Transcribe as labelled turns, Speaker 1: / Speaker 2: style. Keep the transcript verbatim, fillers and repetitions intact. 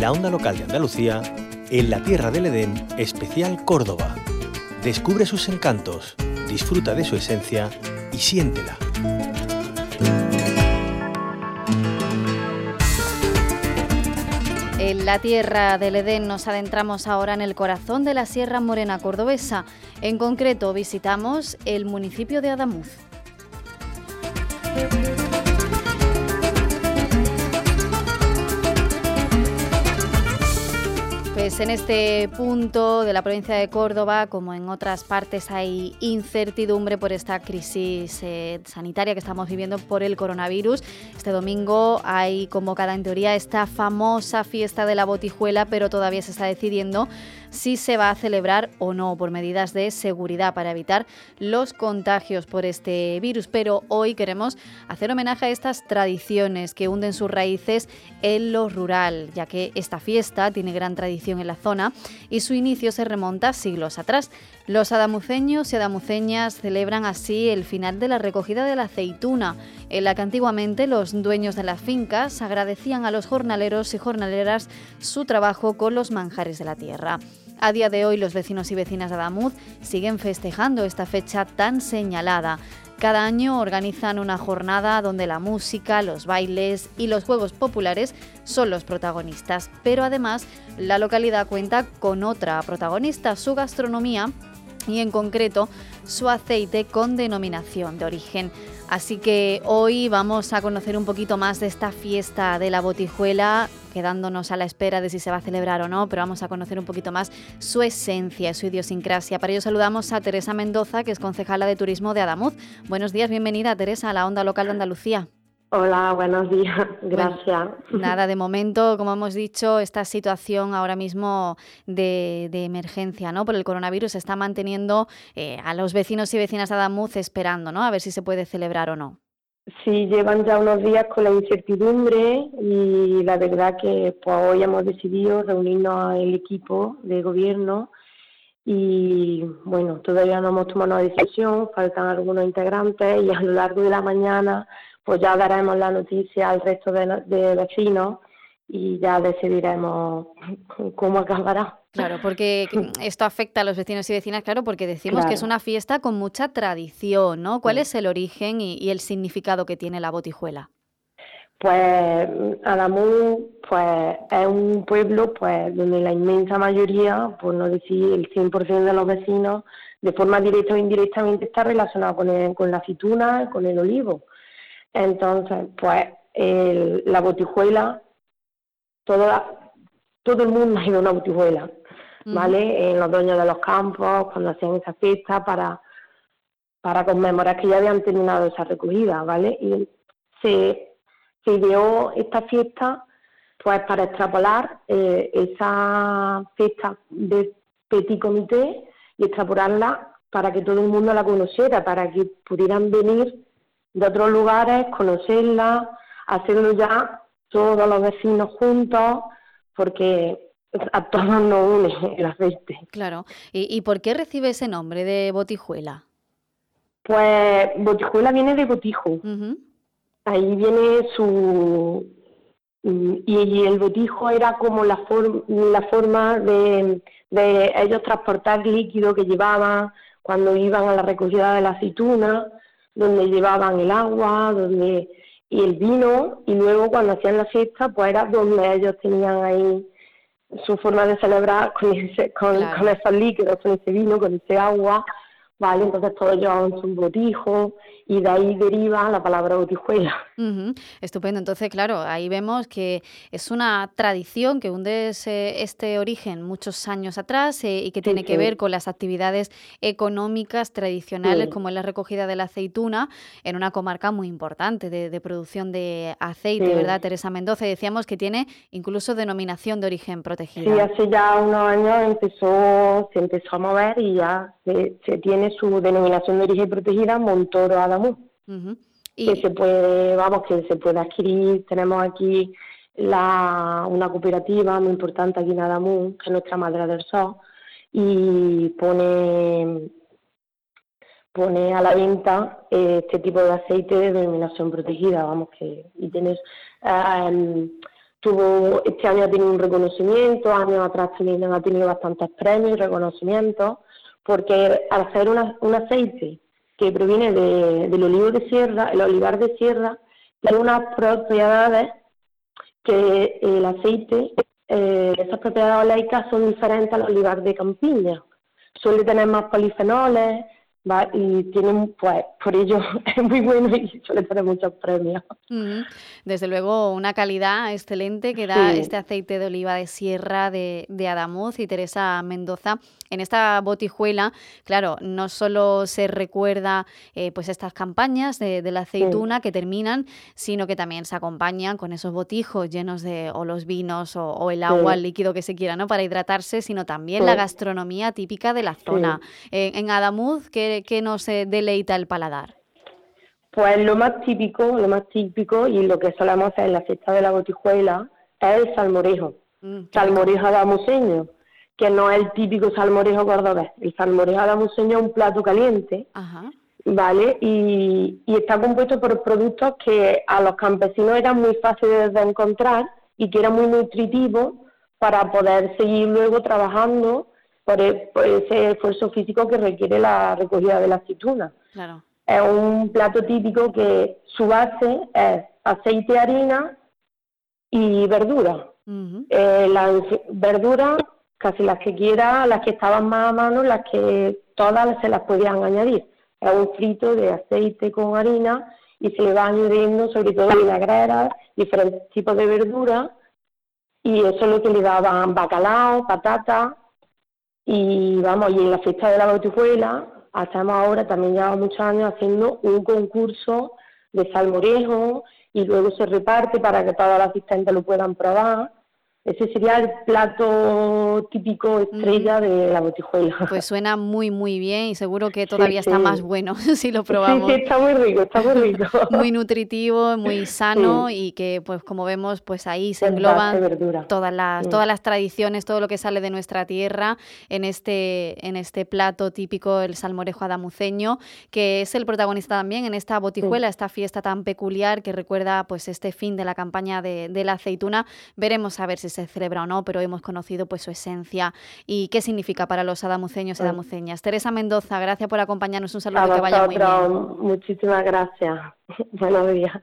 Speaker 1: la onda local de Andalucía, en la Tierra del Edén, especial Córdoba. Descubre sus encantos, disfruta de su esencia y siéntela.
Speaker 2: En la Tierra del Edén nos adentramos ahora en el corazón de la Sierra Morena cordobesa. En concreto, visitamos el municipio de Adamuz. Pues en este punto de la provincia de Córdoba, como en otras partes, hay incertidumbre por esta crisis eh, sanitaria que estamos viviendo por el coronavirus. Este domingo hay convocada en teoría esta famosa fiesta de la Botijuela, pero todavía se está decidiendo si se va a celebrar o no por medidas de seguridad para evitar los contagios por este virus. Pero hoy queremos hacer homenaje a estas tradiciones que hunden sus raíces en lo rural, ya que esta fiesta tiene gran tradición en la zona y su inicio se remonta siglos atrás. Los adamuceños y adamuceñas celebran así el final de la recogida de la aceituna, en la que antiguamente los dueños de las fincas agradecían a los jornaleros y jornaleras su trabajo con los manjares de la tierra. A día de hoy, los vecinos y vecinas de Adamuz siguen festejando esta fecha tan señalada. Cada año organizan una jornada donde la música, los bailes y los juegos populares son los protagonistas. Pero además, la localidad cuenta con otra protagonista, su gastronomía y en concreto su aceite con denominación de origen. Así que hoy vamos a conocer un poquito más de esta fiesta de la Botijuela, quedándonos a la espera de si se va a celebrar o no, pero vamos a conocer un poquito más su esencia, su idiosincrasia. Para ello saludamos a Teresa Mendoza, que es concejala de Turismo de Adamuz. Buenos días, bienvenida Teresa a la Onda Local de Andalucía.
Speaker 3: Hola, buenos días, gracias.
Speaker 2: Bueno, nada, de momento, como hemos dicho, esta situación ahora mismo de, de emergencia, ¿no?, por el coronavirus está manteniendo eh, a los vecinos y vecinas de Adamuz esperando, ¿no?, a ver si se puede celebrar o no.
Speaker 3: Sí, llevan ya unos días con la incertidumbre y la verdad que pues, hoy hemos decidido reunirnos el equipo de gobierno y bueno, todavía no hemos tomado una decisión, faltan algunos integrantes y a lo largo de la mañana pues ya daremos la noticia al resto de, de vecinos y ya decidiremos cómo acabará.
Speaker 2: Claro, porque esto afecta a los vecinos y vecinas, claro, porque decimos claro. que es una fiesta con mucha tradición, ¿no? ¿Cuál sí. es el origen y, y el significado que tiene la Botijuela?
Speaker 3: Pues Adamuz pues, es un pueblo pues donde la inmensa mayoría, por no decir el cien por ciento de los vecinos, de forma directa o indirectamente está relacionado con, el, con la aceituna y con el olivo. Entonces, pues el, la Botijuela, toda, todo el mundo ha ido a una Botijuela, ¿vale? Uh-huh. En los dueños de los campos, cuando hacían esa fiesta para, para conmemorar que ya habían terminado esa recogida, ¿vale? Y se, se ideó esta fiesta pues para extrapolar eh, esa fiesta de petit comité y extrapolarla para que todo el mundo la conociera, para que pudieran venir de otros lugares, conocerla, hacerlo ya todos los vecinos juntos, porque a todos nos une el aceite.
Speaker 2: Claro. ¿Y, y por qué recibe ese nombre de Botijuela?
Speaker 3: Pues Botijuela viene de botijo.
Speaker 2: Uh-huh.
Speaker 3: Ahí viene su... Y, y el botijo era como la, for, la forma de, de ellos transportar líquido que llevaban cuando iban a la recogida de la aceituna, donde llevaban el agua, donde y el vino, y luego cuando hacían la fiesta, pues era donde ellos tenían ahí su forma de celebrar con, ese, con, claro. con esos líquidos, con ese vino, con ese agua, ¿vale? Entonces todos llevaban su botijo y de ahí deriva la palabra Botijuela.
Speaker 2: Uh-huh. Estupendo. Entonces, claro, ahí vemos que es una tradición que hunde ese, este origen muchos años atrás eh, y que tiene sí, que sí. ver con las actividades económicas tradicionales sí. como es la recogida de la aceituna en una comarca muy importante de, de producción de aceite, sí. ¿verdad, Teresa Mendoza? Y decíamos que tiene incluso denominación de origen protegida.
Speaker 3: Sí, hace ya unos años empezó, se empezó a mover y ya se, se tiene su denominación de origen protegida, Montoro Adamuz.
Speaker 2: Uh-huh.
Speaker 3: Y... que se puede, vamos, que se puede adquirir. Tenemos aquí la, una cooperativa muy importante aquí en Adamuz, que es nuestra Madre del Sol, y pone pone a la venta este tipo de aceite de denominación protegida, vamos, que y tienes eh, tuvo, este año ha tenido un reconocimiento, años atrás también ha tenido bastantes premios y reconocimientos, porque al hacer una, un aceite que proviene de, del olivo de sierra, el olivar de sierra, tiene unas propiedades que el aceite, eh, esas propiedades oleicas son diferentes al olivar de campiña. Suele tener más polifenoles, ¿va? Y tienen, pues, por ello es muy bueno y suele tener muchos premios.
Speaker 2: Mm, desde luego, una calidad excelente que da
Speaker 3: Sí.
Speaker 2: este aceite de oliva de sierra de, de Adamuz. Y Teresa Mendoza, en esta botijuela, claro, no solo se recuerda eh, pues estas campañas de, de la aceituna
Speaker 3: Sí.
Speaker 2: que terminan, sino que también se acompañan con esos botijos llenos de o los vinos o, o el agua,
Speaker 3: Sí.
Speaker 2: el líquido que se quiera, ¿no?, para hidratarse, sino también
Speaker 3: Sí.
Speaker 2: la gastronomía típica de la zona.
Speaker 3: Sí.
Speaker 2: Eh, en Adamuz, ¿qué, qué nos eh, deleita el paladar?
Speaker 3: Pues lo más típico, lo más típico y lo que solemos hacer en la fiesta de la botijuela es el salmorejo,
Speaker 2: Mm, qué rico.
Speaker 3: salmorejo adamuseño, que no es el típico salmorejo cordobés. El salmorejo adamuseño es un plato caliente,
Speaker 2: Ajá.
Speaker 3: ¿vale? Y, y está compuesto por productos que a los campesinos eran muy fáciles de encontrar y que eran muy nutritivos para poder seguir luego trabajando por, el- por ese esfuerzo físico que requiere la recogida de la aceituna.
Speaker 2: Claro.
Speaker 3: Es un plato típico que su base es aceite, harina y verdura.
Speaker 2: Ujú.
Speaker 3: Eh, las verduras, casi las que quiera, las que estaban más a mano, las que todas se las podían añadir. Es un frito de aceite con harina y se le va añadiendo sobre todo vinagreras, diferentes tipos de verduras, y eso es lo que le daban bacalao, patata. Y vamos, y en la fiesta de la Botijuela, hacemos ahora, también llevamos muchos años haciendo un concurso de salmorejo y luego se reparte para que todos los asistentes lo puedan probar. Ese sería el plato típico estrella
Speaker 2: Ujú.
Speaker 3: de la Botijuela.
Speaker 2: Pues suena muy, muy bien y seguro que
Speaker 3: Sí,
Speaker 2: todavía está más
Speaker 3: sí.
Speaker 2: bueno si lo
Speaker 3: Sí, sí,
Speaker 2: probamos.
Speaker 3: está muy rico, está muy rico.
Speaker 2: Muy nutritivo, muy sano
Speaker 3: Sí,
Speaker 2: y que, pues como vemos, pues ahí se
Speaker 3: es base
Speaker 2: engloban
Speaker 3: verdura.
Speaker 2: todas las,
Speaker 3: Mm,
Speaker 2: todas las tradiciones, todo lo que sale de nuestra tierra en este, en este plato típico, el salmorejo adamuceño, que es el protagonista también en esta
Speaker 3: sí.
Speaker 2: botijuela, esta fiesta tan peculiar que recuerda pues este fin de la campaña de, de la aceituna. Veremos a ver si se celebra o no, pero hemos conocido pues su esencia y qué significa para los adamuceños y
Speaker 3: Mm.
Speaker 2: adamuceñas. Teresa Mendoza, gracias por acompañarnos. Un
Speaker 3: A
Speaker 2: saludo y que vaya muy bien.
Speaker 3: vosotros, muchísimas gracias. Buenos días.